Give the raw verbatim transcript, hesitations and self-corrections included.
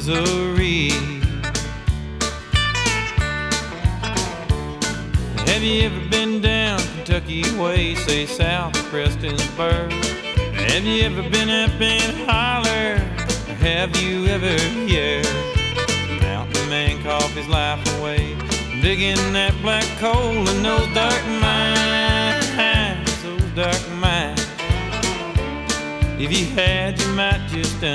Missouri. Have you ever been down Kentucky way, say south of Prestonsburg? Have you ever been up in Holler? Or have you ever, yeah, mountain man cough his life away, digging that black coal in those dark mines, those dark mines? If you had, you might just